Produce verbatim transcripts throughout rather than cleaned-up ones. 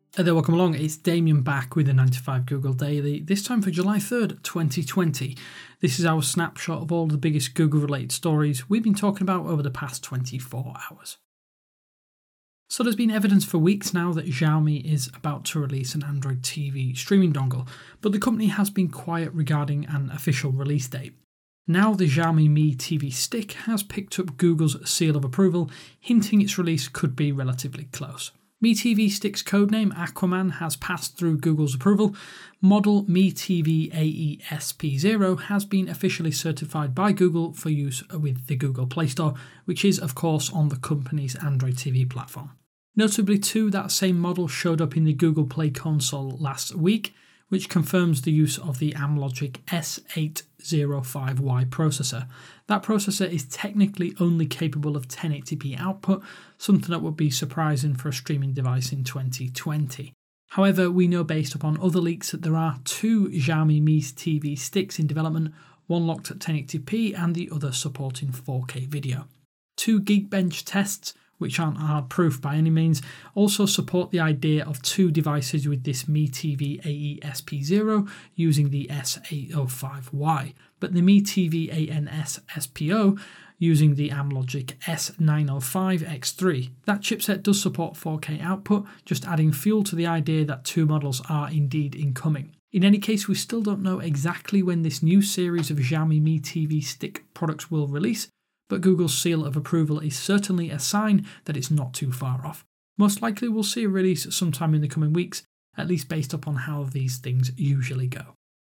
Hey there, welcome along. It's Damien back with the nine to five Google Daily, this time for July third, twenty twenty. This is our snapshot of all the biggest Google-related stories we've been talking about over the past twenty-four hours. So there's been evidence for weeks now that Xiaomi is about to release an Android T V streaming dongle, but the company has been quiet regarding an official release date. Now the Xiaomi Mi T V Stick has picked up Google's seal of approval, hinting its release could be relatively close. Mi T V Stick's codename Aquaman has passed through Google's approval. Model Mi T V A E S P zero has been officially certified by Google for use with the Google Play Store, which is of course on the company's Android T V platform. Notably too, that same model showed up in the Google Play console last week, which confirms the use of the Amlogic S eight oh five Y processor. That processor is technically only capable of ten eighty p output, something that would be surprising for a streaming device in twenty twenty. However, we know based upon other leaks that there are two Xiaomi Mi T V sticks in development, one locked at ten eighty p and the other supporting four K video. Two Geekbench tests, which aren't hard proof by any means, also support the idea of two devices with this Mi T V A E S P zero using the S eight oh five Y, but the Mi T V A N S S P O using the Amlogic S nine oh five X three. That chipset does support four K output, just adding fuel to the idea that two models are indeed incoming. In any case, we still don't know exactly when this new series of Xiaomi Mi T V Stick products will release, but Google's seal of approval is certainly a sign that it's not too far off. Most likely we'll see a release sometime in the coming weeks, at least based upon how these things usually go.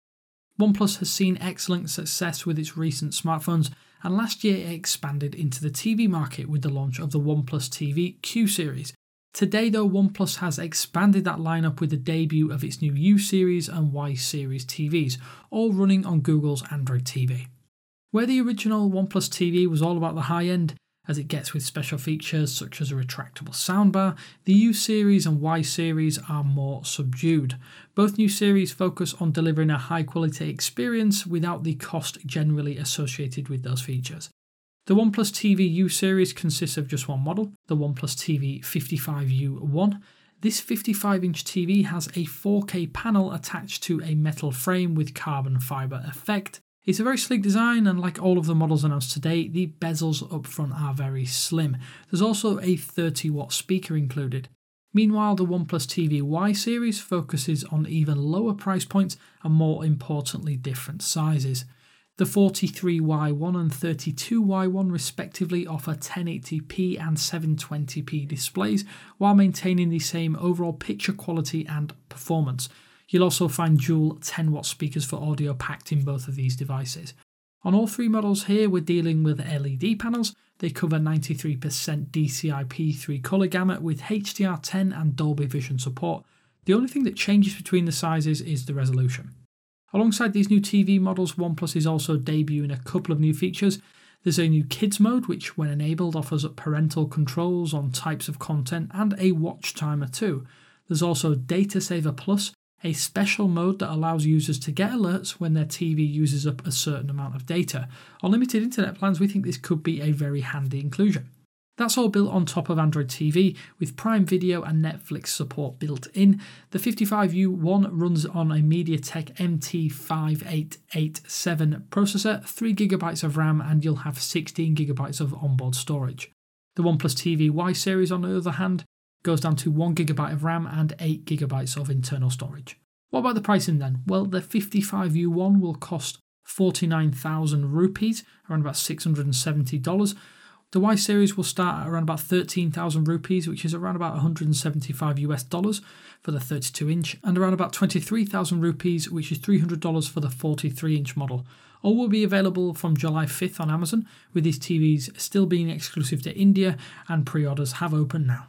OnePlus has seen excellent success with its recent smartphones, and last year it expanded into the T V market with the launch of the OnePlus T V Q series. Today though, OnePlus has expanded that lineup with the debut of its new U series and Y series T Vs, all running on Google's Android T V. Where the original OnePlus T V was all about the high end, as it gets with special features such as a retractable soundbar, the U series and Y series are more subdued. Both new series focus on delivering a high quality experience without the cost generally associated with those features. The OnePlus T V U series consists of just one model, the OnePlus T V fifty-five U one. This fifty-five inch T V has a four K panel attached to a metal frame with carbon fibre effect. It's a very sleek design, and like all of the models announced today, the bezels up front are very slim. There's also a thirty watt speaker included. Meanwhile, the OnePlus T V Y series focuses on even lower price points and more importantly different sizes. The forty-three Y one and thirty-two Y one respectively offer ten eighty p and seven twenty p displays while maintaining the same overall picture quality and performance. You'll also find dual ten watt speakers for audio packed in both of these devices. On all three models here, we're dealing with L E D panels. They cover ninety-three percent D C I P three colour gamut with H D R ten and Dolby Vision support. The only thing that changes between the sizes is the resolution. Alongside these new T V models, OnePlus is also debuting a couple of new features. There's a new Kids mode, which when enabled offers parental controls on types of content and a watch timer too. There's also Data Saver Plus, a special mode that allows users to get alerts when their T V uses up a certain amount of data. On limited internet plans, we think this could be a very handy inclusion. That's all built on top of Android T V, with Prime Video and Netflix support built in. The fifty-five U one runs on a MediaTek M T five eight eight seven processor, three gigabytes of RAM, and you'll have sixteen gigabytes of onboard storage. The OnePlus T V Y series, on the other hand, goes down to one gigabyte of RAM and eight gigabytes of internal storage. What about the pricing then? Well, the fifty-five U one will cost forty-nine thousand rupees, around about six hundred seventy dollars. The Y series will start at around about thirteen thousand rupees, which is around about one hundred seventy-five US dollars for the thirty-two inch, and around about twenty-three thousand rupees, which is three hundred dollars for the forty-three inch model. All will be available from July fifth on Amazon, with these T Vs still being exclusive to India, and pre-orders have opened now.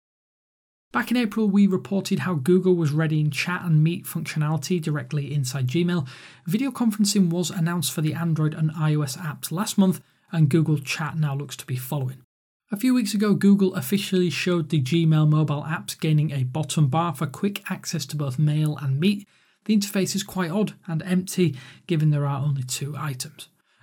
Back in April, we reported how Google was readying chat and meet functionality directly inside Gmail. Video conferencing was announced for the Android and iOS apps last month, and Google Chat now looks to be following. A few weeks ago, Google officially showed the Gmail mobile apps gaining a bottom bar for quick access to both Mail and Meet. The interface is quite odd and empty, given there are only two items.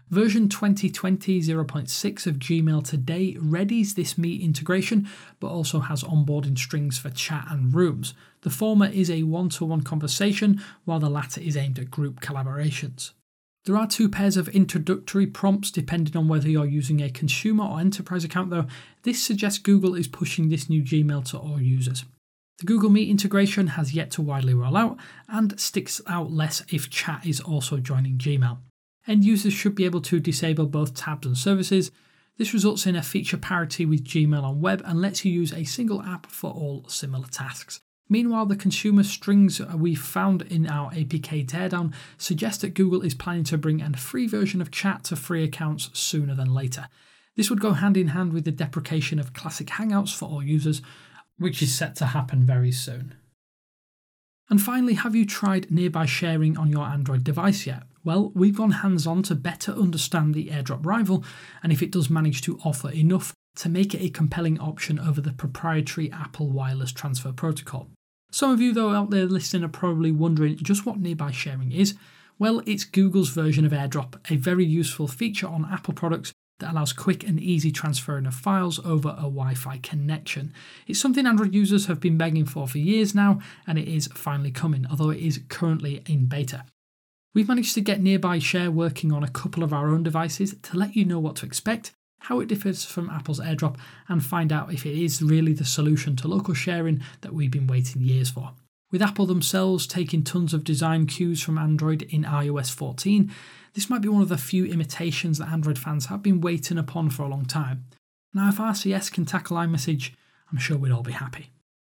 Version twenty twenty point oh point six of Gmail today readies this Meet integration, but also has onboarding strings for chat and rooms. The former is a one-to-one conversation, while the latter is aimed at group collaborations. There are two pairs of introductory prompts depending on whether you're using a consumer or enterprise account though. This suggests Google is pushing this new Gmail to all users. The Google Meet integration has yet to widely roll out and sticks out less if chat is also joining Gmail. End users should be able to disable both tabs and services. This results in a feature parity with Gmail on web and lets you use a single app for all similar tasks. Meanwhile, the consumer strings we found in our A P K teardown suggest that Google is planning to bring a free version of chat to free accounts sooner than later. This would go hand in hand with the deprecation of Classic Hangouts for all users, which is set to happen very soon. And finally, have you tried nearby sharing on your Android device yet? Well, we've gone hands-on to better understand the AirDrop rival and if it does manage to offer enough to make it a compelling option over the proprietary Apple wireless transfer protocol. Some of you though out there listening are probably wondering just what nearby sharing is. Well, it's Google's version of AirDrop, a very useful feature on Apple products that allows quick and easy transferring of files over a Wi-Fi connection. It's something Android users have been begging for for years now, and it is finally coming, although it is currently in beta. We've managed to get Nearby Share working on a couple of our own devices to let you know what to expect, how it differs from Apple's AirDrop, and find out if it is really the solution to local sharing that we've been waiting years for. With Apple themselves taking tons of design cues from Android in i O S fourteen, this might be one of the few imitations that Android fans have been waiting upon for a long time. Now, if R C S can tackle iMessage, I'm sure we'd all be happy.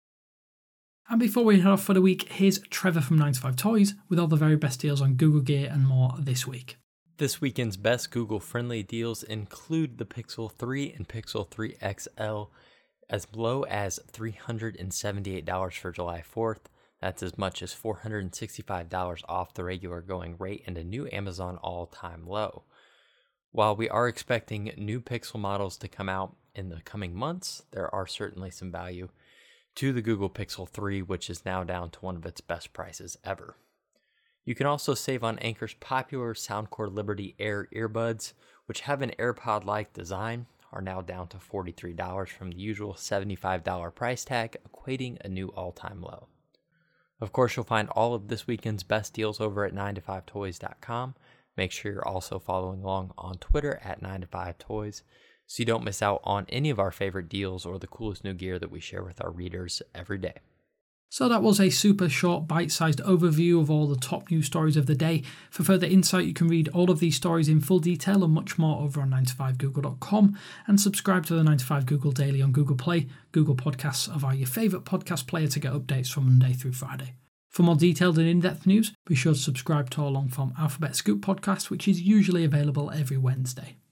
And before we head off for the week, here's Trevor from nine to five Toys with all the very best deals on Google Gear and more this week. This weekend's best Google-friendly deals include the Pixel three and Pixel three X L as low as three hundred seventy-eight dollars for July fourth. That's as much as four hundred sixty-five dollars off the regular going rate and a new Amazon all-time low. While we are expecting new Pixel models to come out in the coming months, there are certainly some value to the Google Pixel three, which is now down to one of its best prices ever. You can also save on Anker's popular Soundcore Liberty Air earbuds, which have an AirPod-like design, are now down to forty-three dollars from the usual seventy-five dollars price tag, equating a new all-time low. Of course, you'll find all of this weekend's best deals over at nine to five toys dot com. Make sure you're also following along on Twitter at nine to five toys so you don't miss out on any of our favorite deals or the coolest new gear that we share with our readers every day. So that was a super short, bite-sized overview of all the top news stories of the day. For further insight, you can read all of these stories in full detail and much more over on nine to five google dot com and subscribe to the nine to five Google Daily on Google Play, Google Podcasts, or via your favourite podcast player to get updates from Monday through Friday. For more detailed and in-depth news, be sure to subscribe to our long-form Alphabet Scoop podcast, which is usually available every Wednesday.